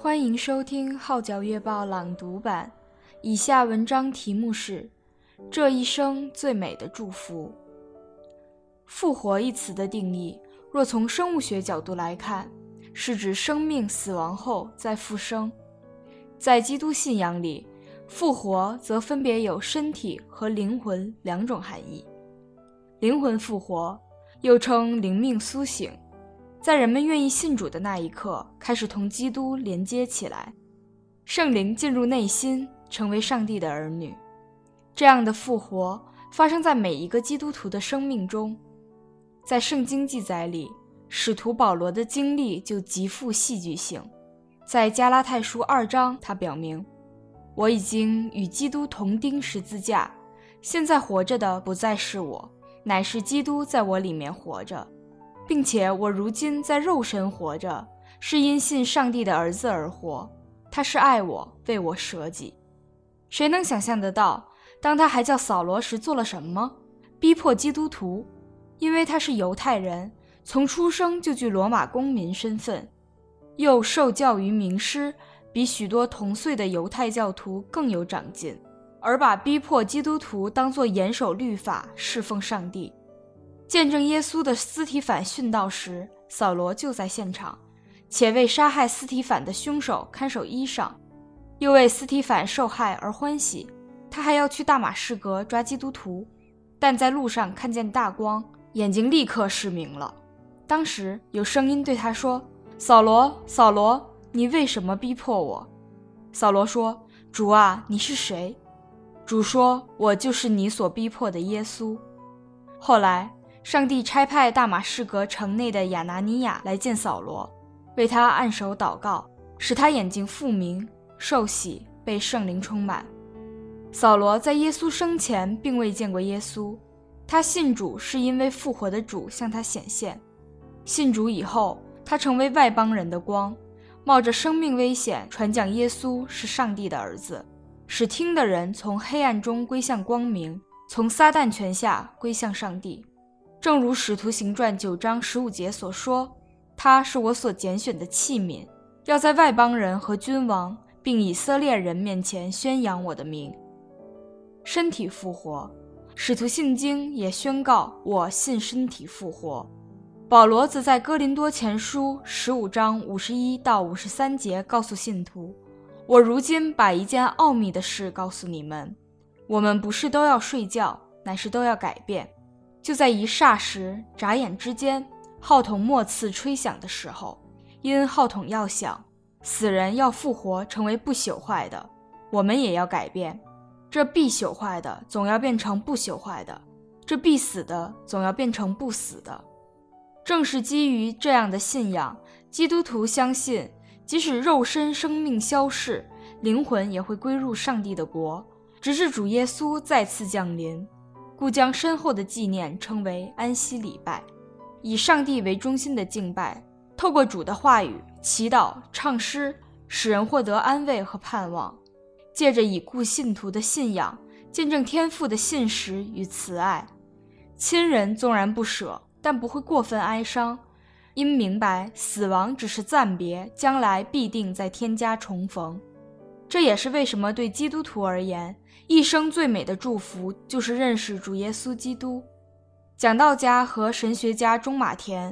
欢迎收听号角月报朗读版，以下文章题目是这一生最美的祝福。复活一词的定义，若从生物学角度来看，是指生命死亡后再复生。在基督信仰里，复活则分别有身体和灵魂两种含义。灵魂复活又称灵命苏醒，在人们愿意信主的那一刻，开始同基督连接起来，圣灵进入内心，成为上帝的儿女。这样的复活发生在每一个基督徒的生命中。在圣经记载里，使徒保罗的经历就极富戏剧性。在加拉太书2章，他表明，我已经与基督同钉十字架，现在活着的不再是我，乃是基督在我里面活着，并且我如今在肉身活着，是因信上帝的儿子而活，他是爱我，为我舍己。谁能想象得到，当他还叫扫罗时做了什么？逼迫基督徒，因为他是犹太人，从出生就具罗马公民身份，又受教于名师，比许多同岁的犹太教徒更有长进，而把逼迫基督徒当作严守律法，侍奉上帝。见证耶稣的司提反殉道时，扫罗就在现场，且为杀害司提反的凶手看守衣裳，又为司提反受害而欢喜。他还要去大马士革抓基督徒，但在路上看见大光，眼睛立刻失明了。当时有声音对他说，扫罗，扫罗，你为什么逼迫我？扫罗说，主啊，你是谁？主说，我就是你所逼迫的耶稣。后来上帝差派大马士革城内的亚拿尼亚来见扫罗，为他按手祷告，使他眼睛复明，受洗，被圣灵充满。扫罗在耶稣生前并未见过耶稣，他信主是因为复活的主向他显现。信主以后，他成为外邦人的光，冒着生命危险传讲耶稣是上帝的儿子，使听的人从黑暗中归向光明，从撒旦权下归向上帝。正如使徒行传9章15节所说，他是我所拣选的器皿，要在外邦人和君王并以色列人面前宣扬我的名。身体复活，使徒信经也宣告我信身体复活。保罗则在哥林多前书15章51到53节告诉信徒，我如今把一件奥秘的事告诉你们，我们不是都要睡觉，乃是都要改变。就在一霎时，眨眼之间，号筒末次吹响的时候，因号筒要响，死人要复活，成为不朽坏的，我们也要改变。这必朽坏的总要变成不朽坏的，这必死的总要变成不死的。正是基于这样的信仰，基督徒相信，即使肉身生命消逝，灵魂也会归入上帝的国，直至主耶稣再次降临。故将身后的纪念称为安息礼拜，以上帝为中心的敬拜，透过主的话语、祈祷、唱诗，使人获得安慰和盼望。借着已故信徒的信仰，见证天父的信实与慈爱。亲人纵然不舍，但不会过分哀伤，因明白死亡只是暂别，将来必定在天家重逢。这也是为什么对基督徒而言，一生最美的祝福就是认识主耶稣基督。讲道家和神学家中马田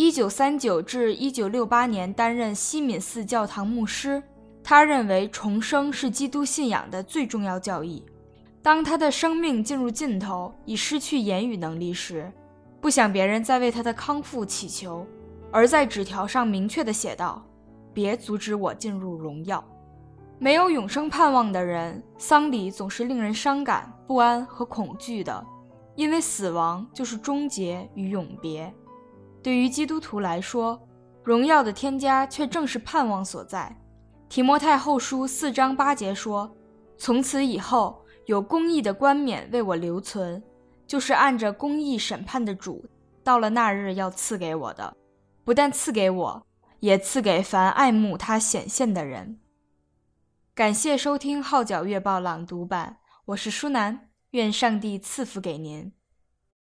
1939至1968年担任西敏寺教堂牧师，他认为重生是基督信仰的最重要教义。当他的生命进入尽头，已失去言语能力时，不想别人再为他的康复祈求，而在纸条上明确地写道，别阻止我进入荣耀。没有永生盼望的人，丧礼总是令人伤感、不安和恐惧的，因为死亡就是终结与永别。对于基督徒来说，荣耀的天家却正是盼望所在。提摩太后书4章8节说，从此以后，有公义的冠冕为我留存，就是按着公义审判的主，到了那日要赐给我的，不但赐给我，也赐给凡爱慕他显现的人。感谢收听号角月报朗读版，我是舒楠，愿上帝赐福给您。